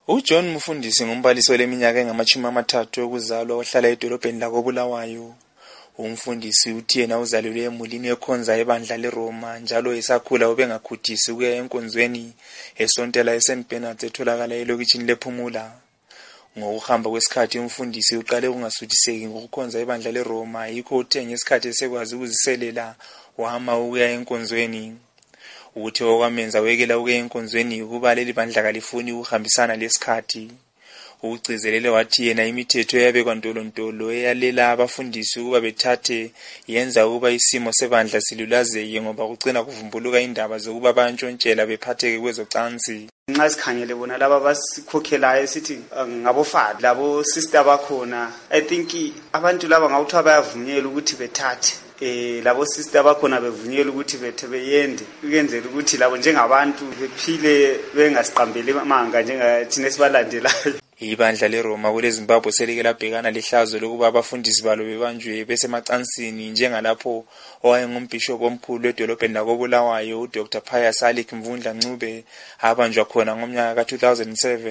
uJohn Mufundisi ngumbalisi oleminyaka engama-30 okuzalwa ohlala edolobheni lakoBulawayo. Umfundisi uthi yena uzalelwe emulini ekhonza ebandla leRoma njalo esakhula ubengakhuthisi ukuya enkonzweni esontela eSt Bernard etholakala elokitshini lePhumula. Ngokuhamba kwesikhathi umfundisi uqale ukungasuthiseki ngokukhonza ebandla leRoma, yikho uthe ngesikhathi esekwazi ukuziselela wahamba ukuya enkonzweni. Uthe okwamenza wekela ukuya enkonzweni ukuba leli bandla kalifuni ukuhambisana lesikhathi. Ugcizelele wathi yena imithetho eyabekwa ntolontolo eyalela abafundisi ukuba bethathe yenza ukuba isimo sebandla silulazeke ngoba kucina kuvumbuluka indaba zokuba bayantshontshela bephatheke kwezocansi. Nxa sikhangele bona laba basikhokhelayo sithi ngabofana labo sister bakhona, I think abantu laba ngawuthiwa bayavunyela ukuthi bethathe labo sister bakhona bevunyela ukuthi beyende ukenzela ukuthi labo njengabantu bephile bengasiqambeli amanga njengathina sibalandelayo. Ibandla leRoma kule Zimbabwe selike labhekana lehlazo lokuba abafundisi balo bebanjwe besemacansini njengalapho owayengumbhishophu omkhulu edolobheni lakoBulawayo uDr Pius Alik Mvundla Ncube abanjwa khona ngomnyaka ka-2007.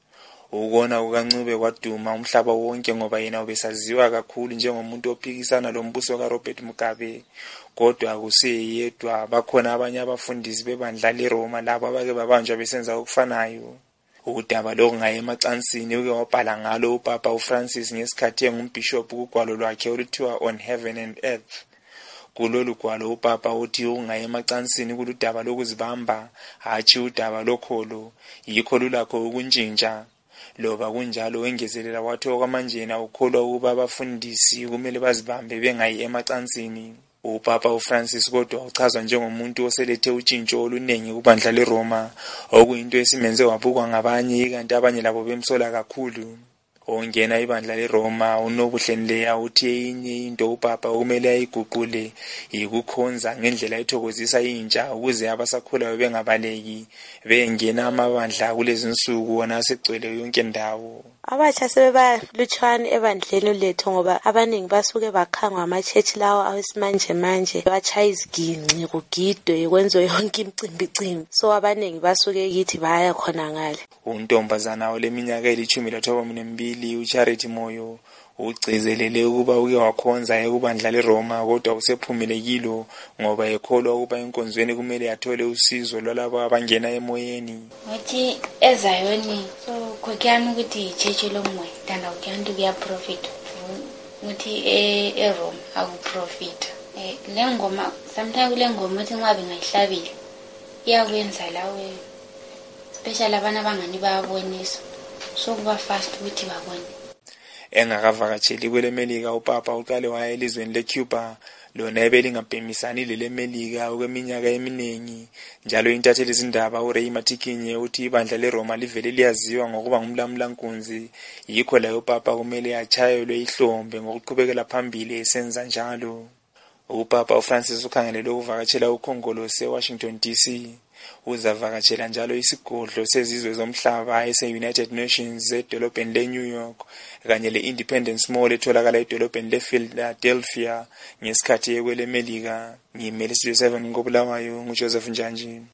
Ukona kukaNcube kwaduma umhlaba wonke ngoba yena ubesaziwa kakhulu njengomuntu ophikisana lombuso kaRobert Mugabe. Kodwa akuseyedwa, bakhona abanye abafundisi bebandla leRoma labo abake babanjwa besenza okufanayo. Udaba lokungaye emacansini uke wabhala ngalo uPapa uFrancis ngesikhathi engumbhishophu kugwalo lwakhe oluthiwa On Heaven and Earth. Kulolu gwalo uPapa uthi ukungaye emacansini kuludaba lokuzibamba, hatshi udaba lokholo, yikho lulakho ukuntshintsha. Loba kunjalo wengezelela wathi okwamanje yena ukholwa ukuba abafundisi kumele bazibambe bengayi emacansini. UPapa uFrancis kodwa uchazwa njengomuntu oselethe utshintsho olunengi kubandla leRoma, okuyinto esimenze wabukwa ngabanye kanti abanye labo bemsola kakhulu. Ongena ibandla leRoma uNobuhlenleya uthi enye into uPapa kumele ayiguqule yikukhonza ngendlela ethokozisa intsha ukuze abasakhulayo bengabaleki bengena amabandla kulezi insuku wona asegcwele yonke ndawo. Abatsha sebebalutshwane ebandleni lethu ngoba abaningi basuke bakhangwa amachechi lawo awesimanje manje, batshaya iziginci kugidwe kwenziwe yonke imicimbi. So abaningi basuke kithi baya khona ngale. Untombazana oleminyaka eli-12 uCharity Moyo ugcizelele ukuba uke wakhonza ekubandla leRoma kodwa usephumile kilo ngoba ekholwa ukuba enkonzweni kumele athole usizo lwalabo abangena emoyeni. Ngathi ezayoni so khokyana ukuthi ichechi lomwe tanda ukyantu kuya profit ngathi eRoma akuprofit. Lengoma sometimes kulengoma uthi ngabe ngayihlabile iyakwenza lawe special abana abangani bayabonisa so kuba fast ukuthi babone. Engakavakatsheli kweleMelika uPapa uqale waya elizweni leCuba lona ebelingabhemisani leleMelika okweminyaka eminingi. Njalo intatheli izindaba uRay Matikinye uthi ibandla leRoma livele liyaziwa ngokuba ngumlamulankunzi, yikho la uPapa kumele achayelwe ihlombe ngokuqhubekela phambili esenza njalo. uPapa uFrancis ukhangelele ukuvakatshela ukhongolose eWashington DC. Uzavakatshela njalo isigodlo sezizwe zomhlaba ese-United Nations edolobheni leNew York kanye le-Independence Mall etholakala edolobheni lePhiladelphia ngesikhathi ekweleMelika. Ngimele Studio 7 ngoBulawayo nguJoseph Njanji.